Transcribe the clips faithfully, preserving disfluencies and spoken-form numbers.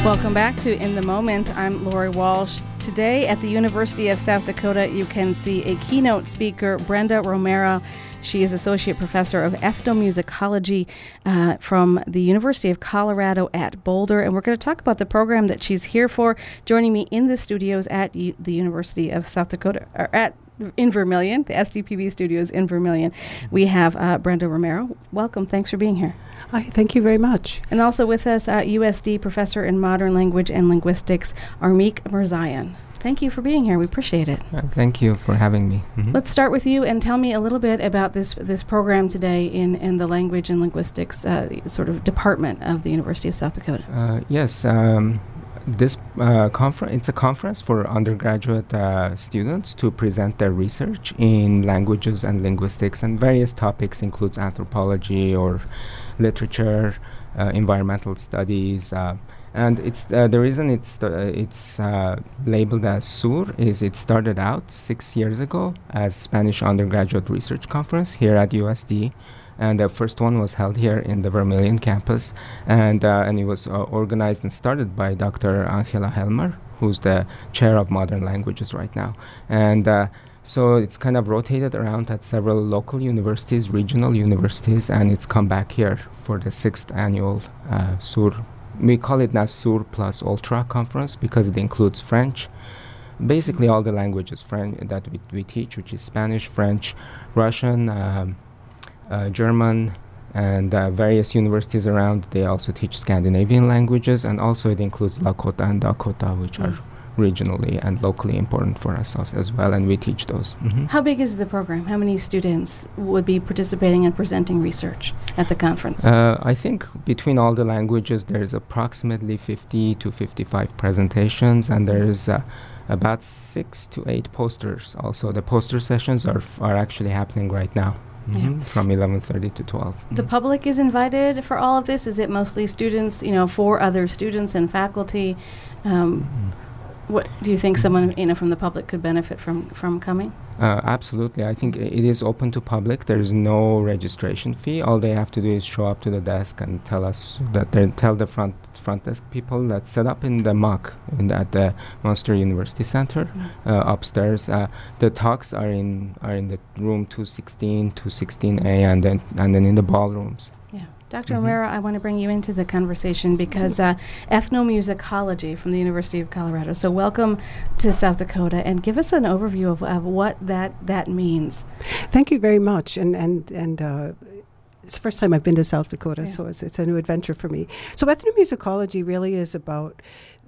Welcome back to In the Moment. I'm Lori Walsh. Today at the University of South Dakota, you can see a keynote speaker, Brenda Romero. She is Associate Professor of Ethnomusicology uh, from the University of Colorado at Boulder. And we're going to talk about the program that she's here for. Joining me in the studios at U- the University of South Dakota, or at in Vermilion, the S D P B studios in Vermilion, we have uh, Brenda Romero. Welcome. Thanks for being here. Hi, thank you very much. And also with us, uh, U S D Professor in Modern Language and Linguistics, Armik Mirzayan. Thank you for being here. We appreciate it. Uh, thank you for having me. Mm-hmm. Let's start with you and tell me a little bit about this this program today in, in the Language and Linguistics uh, sort of department of the University of South Dakota. Uh, yes, um, this uh, conference, it's a conference for undergraduate uh, students to present their research in languages and linguistics, and various topics includes anthropology or literature, uh, environmental studies, uh, and it's uh, the reason it's uh, it's uh, labeled as S U R is it started out six years ago as Spanish Undergraduate Research Conference here at U S D. And the first one was held here in the Vermilion campus, and uh, and it was uh, organized and started by Doctor Angela Helmer, who's the chair of modern languages right now. And uh, so it's kind of rotated around at several local universities, regional universities, and it's come back here for the sixth annual uh, S U R. We call it now S U R Plus Ultra Conference because it includes French, basically all the languages French that we, we teach, which is Spanish, French, Russian, um, Uh, German, and uh, various universities around. They also teach Scandinavian languages, and also it includes Lakota and Dakota, which mm. are regionally and locally important for us as, as well, and we teach those. Mm-hmm. How big is the program? How many students would be participating and presenting research at the conference? Uh, I think between all the languages, there's approximately fifty to fifty-five presentations, and there's uh, about six to eight posters. Also, the poster sessions are f- are actually happening right now. Mm-hmm. Yeah. From eleven thirty to twelve. The mm-hmm. public is invited for all of this? Is it mostly students, you know, for other students and faculty? Um, mm-hmm. What do you think someone, you know, from the public could benefit from, from coming? Uh, absolutely. I think I- it is open to public. There's no registration fee. All they have to do is show up to the desk and tell us that they tell the front front desk people that's set up in the M O C in the, at the Munster University Center mm-hmm. uh, upstairs. Uh, the talks are in are in the room two sixteen, two sixteen A, and then and then in the ballrooms. Yeah. Doctor Mm-hmm. Romero, I want to bring you into the conversation because uh, ethnomusicology from the University of Colorado. So welcome to South Dakota, and give us an overview of, of what that, that means. Thank you very much. And and and uh, it's the first time I've been to South Dakota, Yeah. so it's it's a new adventure for me. So ethnomusicology really is about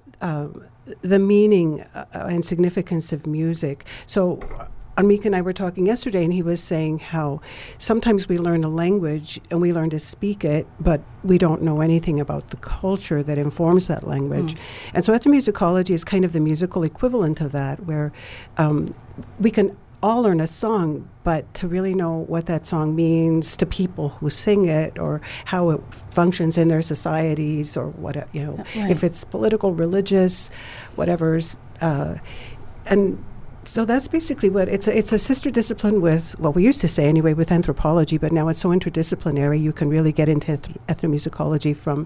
um, the meaning uh, and significance of music. So Armik and I were talking yesterday, and he was saying how sometimes we learn a language and we learn to speak it, but we don't know anything about the culture that informs that language. Mm. And so ethnomusicology is kind of the musical equivalent of that, where um, we can all learn a song, but to really know what that song means to people who sing it, or how it functions in their societies, or what, uh, you know, right. if it's political, religious, whatever's, uh, and so that's basically what it's a, it's a sister discipline with, well, we used to say anyway, with anthropology, but now it's so interdisciplinary, you can really get into eth- ethnomusicology from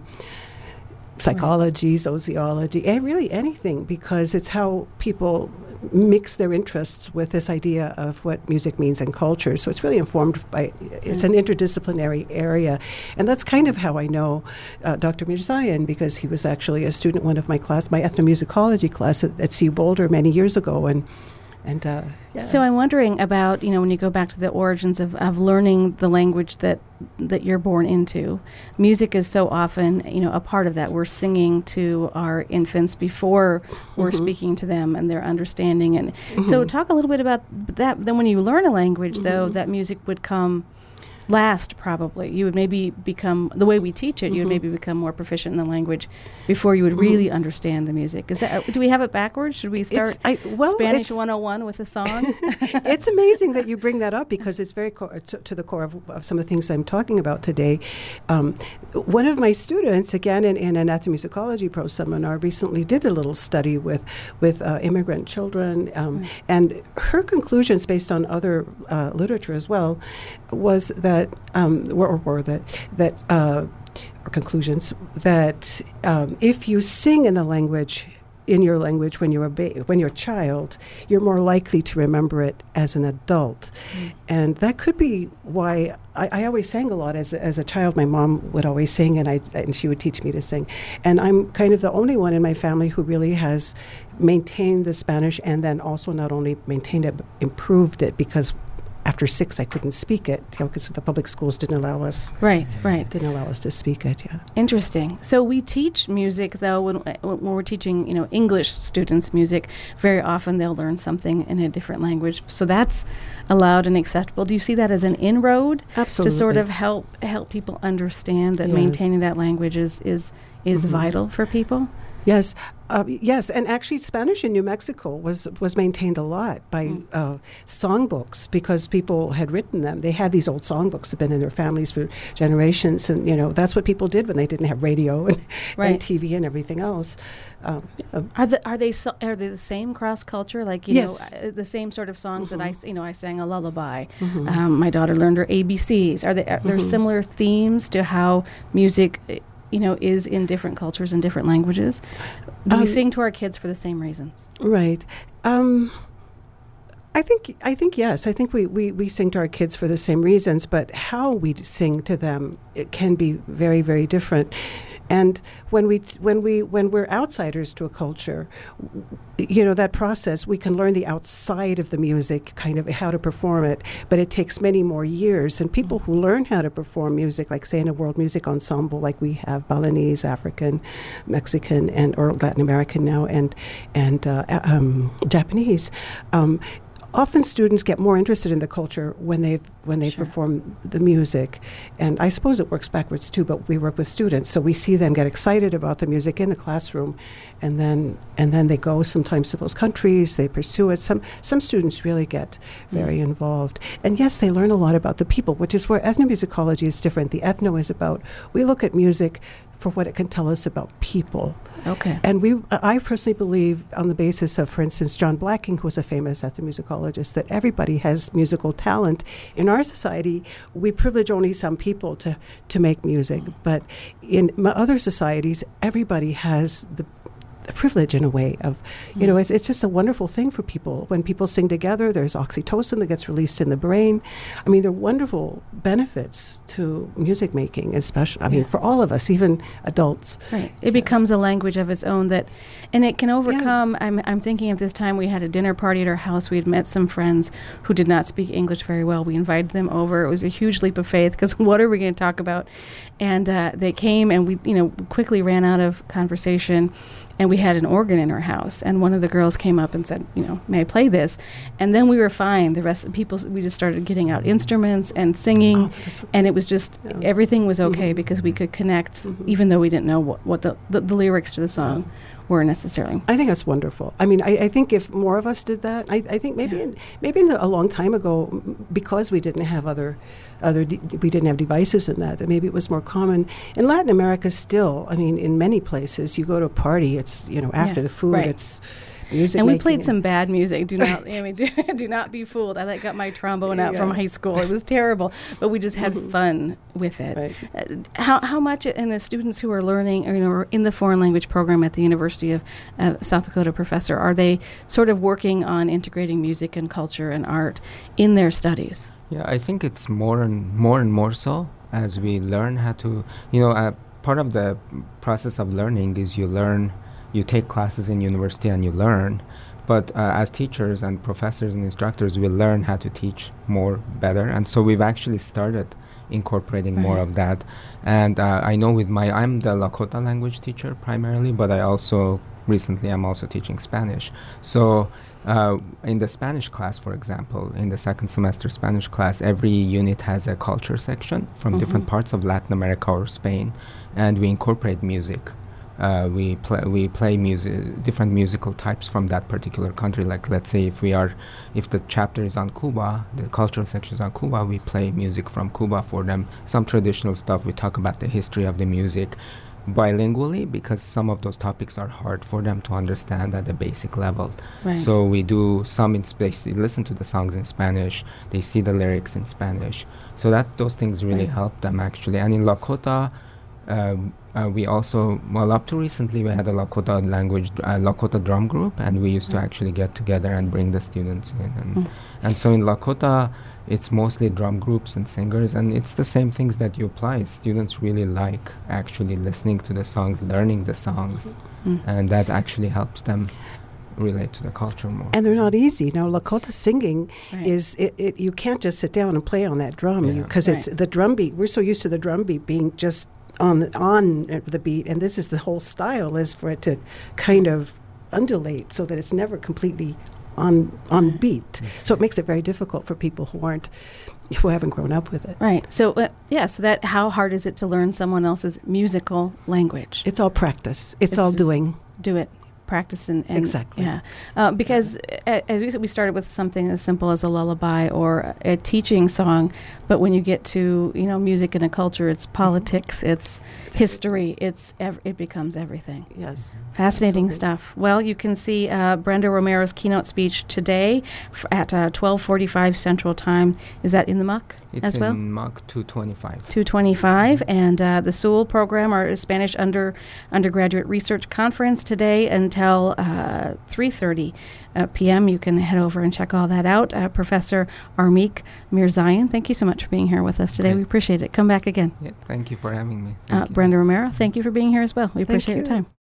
psychology, right. sociology, and really anything, because it's how people mix their interests with this idea of what music means in culture. So it's really informed by, it's an interdisciplinary area. And that's kind of how I know uh, Doctor Mirzayan, because he was actually a student in one of my class, my ethnomusicology class at, at C U Boulder many years ago. And And uh, yeah. So I'm wondering about, you know, when you go back to the origins of, of learning the language that that you're born into, music is so often, you know, a part of that. We're singing to our infants before mm-hmm. we're speaking to them and their understanding. And mm-hmm. so talk a little bit about that. Then when you learn a language, mm-hmm. though, that music would come last, probably. You would maybe become, the way we teach it, mm-hmm. you would maybe become more proficient in the language before you would mm-hmm. really understand the music. Is that, uh, do we have it backwards? Should we start I, well, Spanish one oh one with a song? It's amazing that you bring that up, because it's very co- to, to the core of, of some of the things I'm talking about today. Um, one of my students, again, in, in an ethnomusicology pro seminar, recently did a little study with, with uh, immigrant children, um, mm. and her conclusions, based on other uh, literature as well, was that, um, or, or that, that uh, or conclusions that um, if you sing in a language, in your language when you're a ba- when you're a child, you're more likely to remember it as an adult. Mm. And that could be why I, I always sang a lot as, as a child. My mom would always sing, and I and she would teach me to sing. And I'm kind of the only one in my family who really has maintained the Spanish, and then also not only maintained it, but improved it, because after six, I couldn't speak it, you know, because the public schools didn't allow us. Right, right. Didn't allow us to speak it, yeah. Interesting. So we teach music, though, when, when we're teaching, you know, English students music, very often they'll learn something in a different language. So that's allowed and acceptable. Do you see that as an inroad? Absolutely. To sort of help help people understand that Yes. maintaining that language is, is, is Mhm. vital for people? Yes, uh, yes, and actually Spanish in New Mexico was was maintained a lot by Mm. uh, songbooks, because people had written them. They had these old songbooks that have been in their families for generations, and you know that's what people did when they didn't have radio and, Right. and T V and everything else. Um, uh, Are the are they so, are they the same cross culture? Like you Yes. know, uh, the same sort of songs that I s- you know I sang a lullaby. Mhm. Um, my daughter learned her A B Cs. Are they are there Mhm. similar themes to how music, uh, you know, is in different cultures and different languages? Do we Um, sing to our kids for the same reasons? Right. Um, I think I think yes. I think we, we, we sing to our kids for the same reasons, but how we sing to them, it can be very, very different. And when we t- when we when we're outsiders to a culture, w- you know, that process, we can learn the outside of the music, kind of how to perform it, but it takes many more years. And people who learn how to perform music, like say in a world music ensemble, like we have Balinese, African, Mexican, and or Latin American now, and and uh, a- um, Japanese. Um, Often students get more interested in the culture when they when they Sure. perform the music, and I suppose it works backwards too. But we work with students, so we see them get excited about the music in the classroom, and then and then they go sometimes to those countries. They pursue it. Some some students really get very Mm. involved, and yes, they learn a lot about the people, which is where ethnomusicology is different. The ethno is about, we look at music for what it can tell us about people. Okay. And we, I personally believe, on the basis of, for instance, John Blacking, who was a famous ethnomusicologist, that everybody has musical talent. In our society, we privilege only some people to, to make music, but in m- other societies, everybody has the the privilege in a way of, you know, it's, it's just a wonderful thing for people. When people sing together, there's oxytocin that gets released in the brain. I mean, there are wonderful benefits to music making, especially, I mean, Yeah. for all of us, even adults. Right. It becomes a language of its own that, and it can overcome. I'm, I'm thinking of this time we had a dinner party at our house. We had met some friends who did not speak English very well. We invited them over. It was a huge leap of faith because what are we going to talk about? And uh, they came and we, you know, quickly ran out of conversation. And we had an organ in our house, and one of the girls came up and said, you know, may I play this? And then we were fine. The rest of the people, we just started getting out instruments and singing, Oh, that's so and it was just, Yeah. everything was okay Mhm. because we could connect, Mhm. even though we didn't know what, what the, the, the lyrics to the song were necessarily. I think that's wonderful. I mean, I, I think if more of us did that, I, I think maybe Yeah. in, maybe in the, a long time ago, m- because we didn't have other, other de- we didn't have devices in that, that maybe it was more common. In Latin America still, I mean, in many places, you go to a party, it's, you know, after Yeah, the food, right. it's music And we making played and- some bad music. Do not, I mean, do, do not be fooled. I like got my trombone out from Yeah. high school. It was terrible, but we just had Mhm. fun with it. Right. Uh, how how much in the students who are learning, or, you know, are in the foreign language program at the University of uh, South Dakota, professor, are they sort of working on integrating music and culture and art in their studies? Yeah, I think it's more and more and more so as we learn how to, you know, uh, part of the process of learning is you learn, you take classes in university and you learn, but uh, as teachers and professors and instructors, we learn how to teach more better, and so we've actually started incorporating more Right. of that. And uh, I know with my, I'm the Lakota language teacher primarily, but I also recently I'm also teaching Spanish. So uh, in the Spanish class, for example, in the second semester Spanish class, every unit has a culture section from Mhm. different parts of Latin America or Spain, and we incorporate music. Uh, we play we play music, different musical types from that particular country. Like, let's say if we are, if the chapter is on Cuba, the cultural section is on Cuba, we play music from Cuba for them. Some traditional stuff. We talk about the history of the music bilingually, because some of those topics are hard for them to understand at the basic level. Right. So we do some in space. They listen to the songs in Spanish. They see the lyrics in Spanish. So that those things really Right. help them actually. And in Lakota, Um, uh, we also, well, up to recently, we had a Lakota language, uh, Lakota drum group, and we used to actually get together and bring the students in. And, Mm. and so in Lakota, it's mostly drum groups and singers, and it's the same things that you apply. Students really like actually listening to the songs, learning the songs, Mm. and that actually helps them relate to the culture more. And they're not easy. Now, Lakota singing Right. is, it, it, you can't just sit down and play on that drum Yeah. because it's Right. the drum beat. We're so used to the drum beat being just on the, on uh, the beat, and this is the whole style is for it to kind of undulate so that it's never completely on on beat. So it makes it very difficult for people who aren't, who haven't grown up with it. Right. So, uh, yeah, so that how hard is it to learn someone else's musical language? It's all practice. It's, It's all just- doing. Do it. Practice and, and Exactly. yeah, uh, because a- as we said, we started with something as simple as a lullaby or a, a teaching song, but when you get to you know music and a culture, it's politics, it's history, it's ev- it becomes everything. Yes. Fascinating Absolutely. stuff. Well, you can see uh, Brenda Romero's keynote speech today f- at uh, twelve forty-five Central Time. Is that in the muck It's as in well? M U C two twenty-five. two twenty-five, and uh, the Sewell program, our Spanish under undergraduate research conference today until uh, three thirty uh, p.m. You can head over and check all that out. Uh, Professor Armik Mirzayan, thank you so much for being here with us today. Okay. We appreciate it. Come back again. Yeah, thank you for having me. Uh, Thank you. Brenda Romero, thank you for being here as well. We Thank appreciate your you. time.